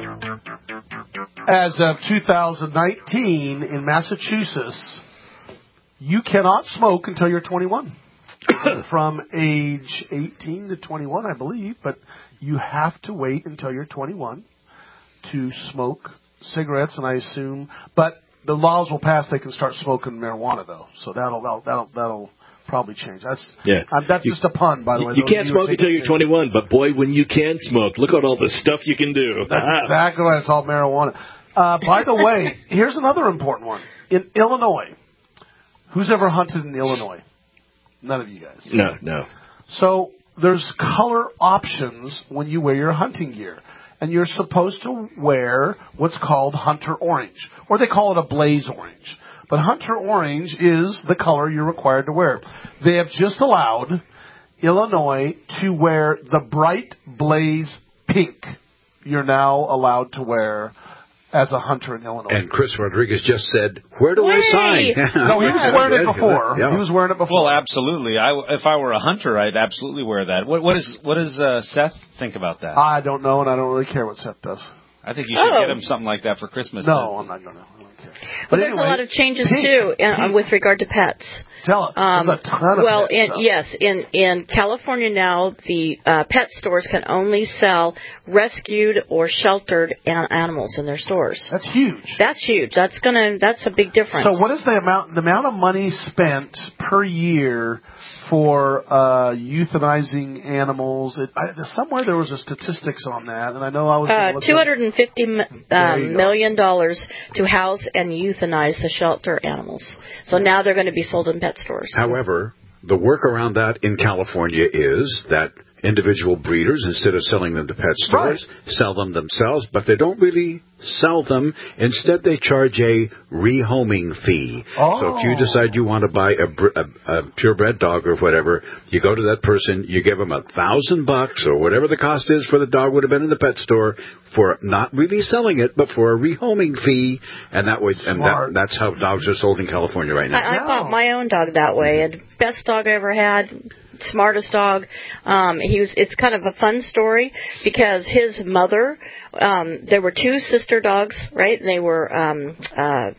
As of two thousand nineteen in Massachusetts, you cannot smoke until you're twenty-one. From age eighteen to twenty-one, I believe, but you have to wait until you're twenty-one to smoke cigarettes, and I assume, but the laws will pass. They can start smoking marijuana, though, so that'll that'll that'll, that'll probably change. That's yeah. Uh, that's you, just a pun, by the way. You can't smoke until you're twenty-one, but boy, when you can smoke, look at all the stuff you can do. That's exactly why it's all marijuana. Uh, by the way, here's another important one. In Illinois, who's ever hunted in Illinois? None of you guys. No, no. So there's color options when you wear your hunting gear. And you're supposed to wear what's called hunter orange, or they call it a blaze orange. But hunter orange is the color you're required to wear. They have just allowed Illinois to wear the bright blaze pink. You're now allowed to wear as a hunter in Illinois. And Chris Rodriguez just said, where do Yay! I sign? No, he was wearing it before. Yeah. He was wearing it before. Well, absolutely. I, if I were a hunter, I'd absolutely wear that. What, what, is, what does uh, Seth think about that? I don't know, and I don't really care what Seth does. I think you should Oh. get him something like that for Christmas. No, then. I'm not going to. I don't care. But But there's anyway, a lot of changes pink, too in, pink. with regard to pets. Tell it. Um, There's a ton of well, pet in, stuff. yes, in in California now, the uh, pet stores can only sell rescued or sheltered an- animals in their stores. That's huge. That's huge. That's gonna. That's a big difference. So, what is the amount? The amount of money spent per year for uh, euthanizing animals? It, I, somewhere there was a statistics on that, and I know I was gonna Uh, look two up- hundred and fifty There you um, go. million dollars to house and euthanize the shelter animals. So now they're going to be sold in pet stores. However, the work around that in California is that individual breeders, instead of selling them to pet stores, sell them themselves, but they don't really sell them. Instead, they charge a rehoming fee. Oh. So if you decide you want to buy a, br- a, a purebred dog or whatever, you go to that person, you give them a thousand bucks or whatever the cost is for the dog would have been in the pet store for not really selling it, but for a rehoming fee, and that way, and that, that's how dogs are sold in California right now. I, I bought my own dog that way, and best dog I ever had, smartest dog. Um, he was. It's kind of a fun story because his mother. Um, there were two sister dogs, right? They were um, uh,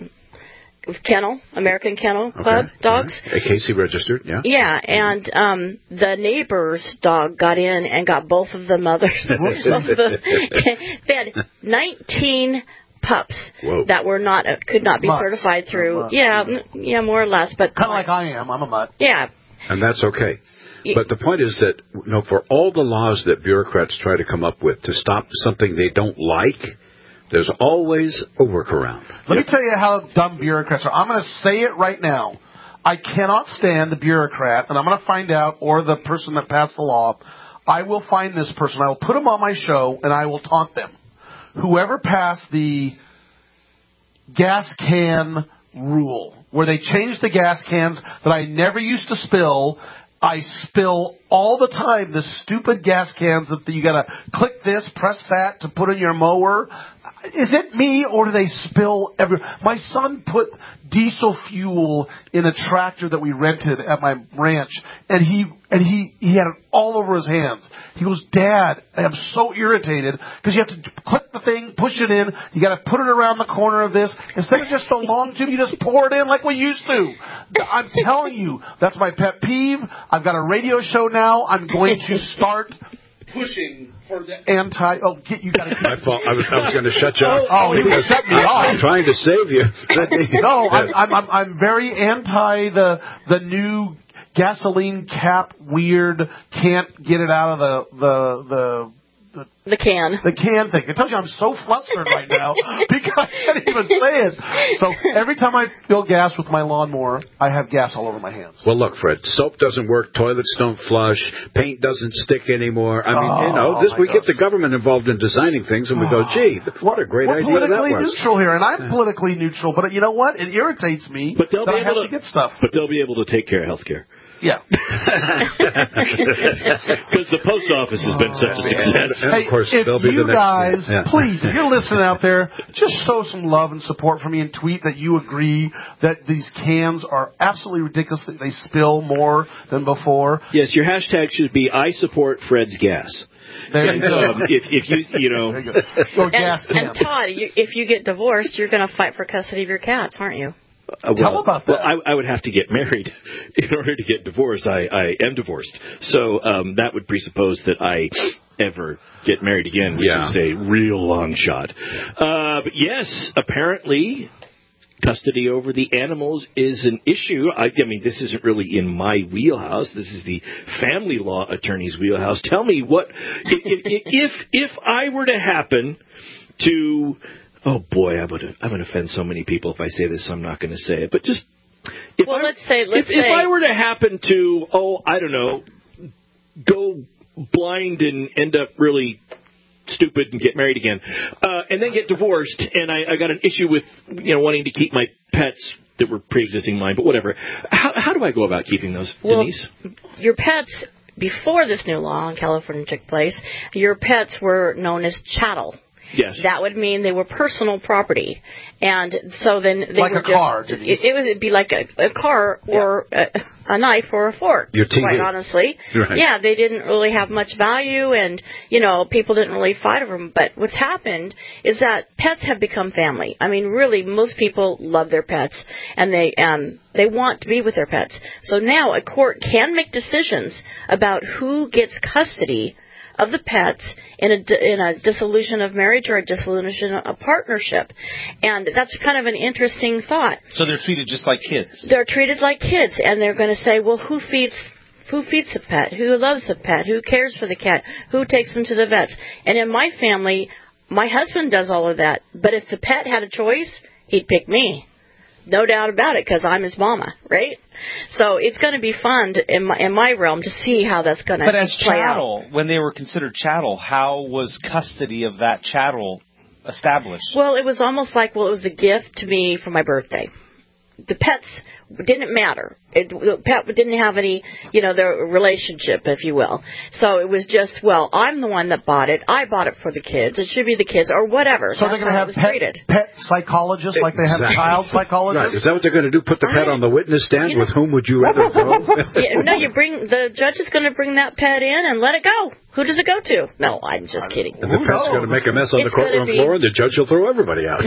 kennel, American Kennel Club Okay. dogs. A K C registered, yeah. Yeah, and um, the neighbor's dog got in and got both of the mothers. both of the, they had nineteen pups Whoa. that were not uh, could not be Mutts. certified through. Mutts. Yeah, m- yeah, more or less, but kind of like I am. I'm a mutt. yeah. And that's okay. But the point is that, you know, for all the laws that bureaucrats try to come up with to stop something they don't like, there's always a workaround. Let me tell you how dumb bureaucrats are. I'm going to say it right now. I cannot stand the bureaucrat, and I'm going to find out, or the person that passed the law. I will find this person. I will put them on my show, and I will taunt them. Whoever passed the gas can rule, where they changed the gas cans that I never used to spill. I spill all the time the stupid gas cans that you got to click this, press that to put in your mower. Is it me, or do they spill every? My son put diesel fuel in a tractor that we rented at my ranch, and he and he he had it all over his hands. He goes, "Dad, I'm so irritated because you have to click the thing, push it in. You got to put it around the corner of this instead of just a long tube. You just pour it in like we used to." I'm telling you, that's my pet peeve. I've got a radio show now. I'm going to start pushing for the anti. Oh, get, you got to. I, thought, I was, I was going to shut you off. Oh, you because shut me I- off. I'm trying to save you. No, I'm, I'm I'm I'm very anti the the new gasoline cap weird. Can't get it out of the the the. The, the can. The can thing. It tells you I'm so flustered right now because I can't even say it. So every time I fill gas with my lawnmower, I have gas all over my hands. Well, look, Fred, soap doesn't work, toilets don't flush, paint doesn't stick anymore. I mean, Oh, you know, this my we get the government involved in designing things, and we go, gee, what a great We're idea that politically was. neutral here, and I'm politically neutral, but you know what? It irritates me But they'll that be I have able to get stuff. But they'll be able to take care of health care. Yeah. Because the post office has been such a success. And of course, if they'll be you the next guys, yeah. please, if you're listening out there, just show some love and support for me and tweet that you agree that these cans are absolutely ridiculous, that they spill more than before. Yes, your hashtag should be I support Fred's gas. There and, you go. um, if, if you, you know. Or And, gas can. and Todd, you, if you get divorced, you're going to fight for custody of your cats, aren't you? Uh, well, Tell about that. Well, I, I would have to get married in order to get divorced. I, I am divorced, so um, that would presuppose that I ever get married again, which Yeah. is a real long shot. Uh, but yes, apparently, custody over the animals is an issue. I, I mean, this isn't really in my wheelhouse. This is the family law attorney's wheelhouse. Tell me what if if if, if I were to happen to. Oh boy, I'm gonna I'm gonna offend so many people if I say this. So I'm not going to say it, but just if well, I, let's say let's if, say if I were to happen to oh I don't know go blind and end up really stupid and get married again, uh, and then get divorced, and I, I got an issue with you know wanting to keep my pets that were pre-existing mine, but whatever. How, how do I go about keeping those, well, Denise? Your pets before this new law in California took place, your pets were known as chattel. Yes. that would mean they were personal property. And so then they like were a just, car, it, it would be like a, a car or yeah. a, a knife or a fork, Your T V. quite honestly. Right. Yeah, they didn't really have much value, and, you know, people didn't really fight over them. But what's happened is that pets have become family. I mean, really, most people love their pets, and they um, they want to be with their pets. So now a court can make decisions about who gets custody of the pets in a, in a dissolution of marriage or a dissolution of partnership. And that's kind of an interesting thought. So they're treated just like kids. They're treated like kids, and they're going to say, well, who feeds who feeds the pet? Who loves the pet? Who cares for the cat? Who takes them to the vets? And in my family, my husband does all of that. But if the pet had a choice, he'd pick me. No doubt about it, because I'm his mama, right? So it's going to be fun to, in my in my realm to see how that's going to play out. But as chattel, when they were considered chattel, how was custody of that chattel established? Well, it was almost like, well, it was a gift to me for my birthday. The pets didn't matter. It, the pet didn't have any, you know, their relationship, if you will. So it was just, well, I'm the one that bought it. I bought it for the kids. It should be the kids or whatever. So That's they're going to have pet, pet psychologists like they have Exactly. child psychologists? Right. Is that what they're going to do? Put the pet on the witness stand? You know, with whom would you rather go? yeah, no, you bring the judge is going to bring that pet in and let it go. Who does it go to? No, I'm just kidding. And the pet's going to make a mess on It's the courtroom be... floor, and the judge will throw everybody out.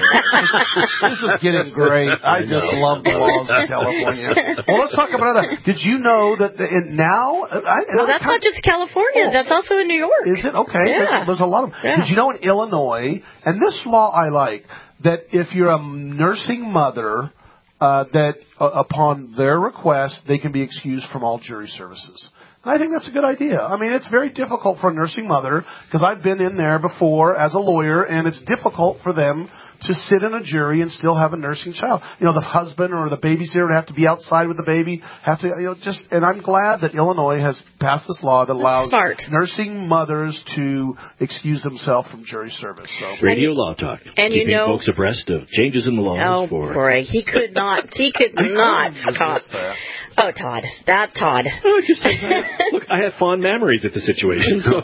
This is getting great. I, I just love the laws in California. Well, let's talk about that. Did you know that the, in now? I, well, that's not just California. Oh. That's also in New York. Is it? Okay. Yeah. There's, there's a lot of them. Yeah. Did you know in Illinois, and this law I like, that if you're a nursing mother, uh, that uh, upon their request, they can be excused from all jury services. I think that's a good idea. I mean, it's very difficult for a nursing mother, because I've been in there before as a lawyer, and it's difficult for them to sit in a jury and still have a nursing child. You know, the husband or the babysitter would have to be outside with the baby, have to, you know, just, and I'm glad that Illinois has passed this law that allows nursing mothers to excuse themselves from jury service. So. Radio Law Talk. And keeping you know, folks abreast of changes in the laws oh, for... boy, he could not, he could not stop. Oh, Todd. That Todd. Oh, just like that. Look, I have fond memories of the situation. So.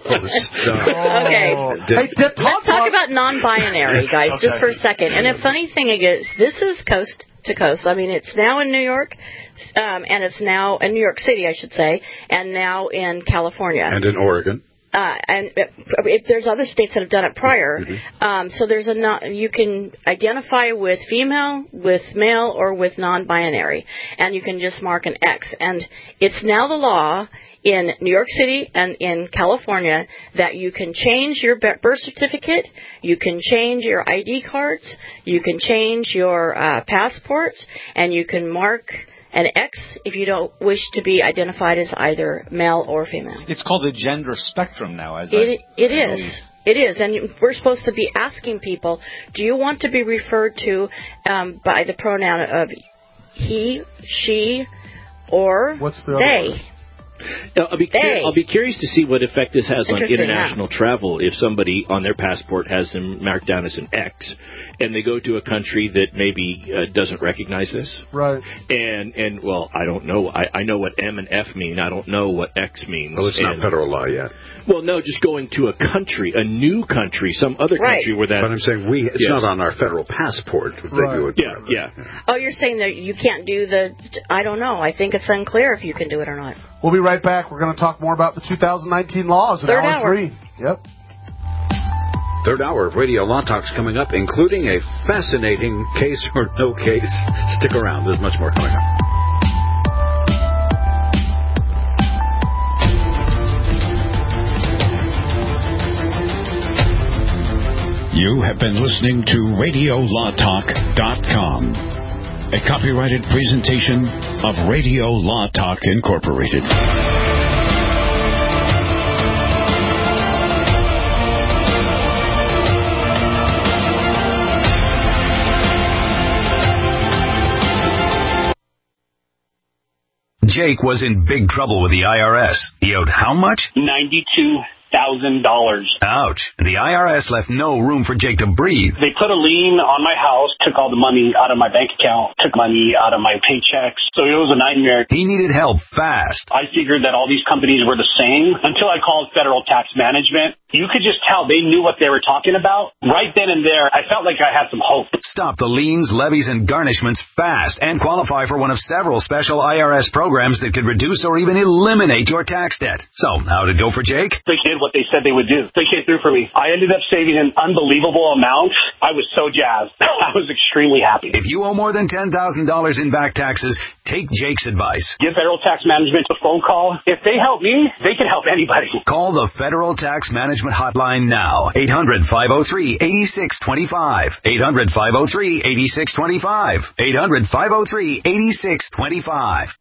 Okay. Hey, did Let's talk about non-binary, guys, okay. just for a second. And the funny thing is, this is coast to coast. I mean, it's now in New York, um, and it's now in New York City, I should say, and now in California. And in Oregon. Uh, and if, if there's other states that have done it prior, mm-hmm. um, so there's a non, you can identify with female, with male, or with non-binary, and you can just mark an X. And it's now the law in New York City and in California that you can change your birth certificate, you can change your I D cards, you can change your uh, passports, and you can mark an X if you don't wish to be identified as either male or female. It's called the gender spectrum now, as it, I It I is. It is, and we're supposed to be asking people, do you want to be referred to um, by the pronoun of he, she, or What's the they? Other Now, I'll, be cur- I'll be curious to see what effect this has on international yeah. travel if somebody on their passport has them marked down as an X and they go to a country that maybe uh, doesn't recognize this. Right. And, and well, I don't know. I, I know what M and F mean. I don't know what X means. Well, it's and, not federal law yet. Well, no, just going to a country, a new country, some other right. country where that. But I'm saying we, it's yes. not on our federal passport. That right. you would yeah, yeah, yeah. Oh, you're saying that you can't do the, I don't know. I think it's unclear if you can do it or not. We'll be right back. We're going to talk more about the two thousand nineteen laws in Third hour hour. three. Yep. Third hour of Radio Law Talk's coming up, including a fascinating case or no case. Stick around. There's much more coming up. You have been listening to radio law talk dot com, a copyrighted presentation of Radio Law Talk Incorporated. Jake was in big trouble with the I R S. He owed how much? ninety-two thousand dollars. Ouch. The I R S left no room for Jake to breathe. They put a lien on my house, took all the money out of my bank account, took money out of my paychecks. So it was a nightmare. He needed help fast. I figured that all these companies were the same until I called Federal Tax Management. you could just tell they knew what they were talking about. Right then and there, I felt like I had some hope. Stop the liens, levies, and garnishments fast and qualify for one of several special I R S programs that could reduce or even eliminate your tax debt. So, how did it go for Jake? They did what they said they would do. They came through for me. I ended up saving an unbelievable amount. I was so jazzed. I was extremely happy. If you owe more than ten thousand dollars in back taxes, take Jake's advice. Give Federal Tax Management a phone call. If they help me, they can help anybody. Call the Federal Tax Management Hotline now. eight hundred, five oh three, eight six two five. eight hundred, five oh three, eight six two five. eight hundred, five oh three, eight six two five.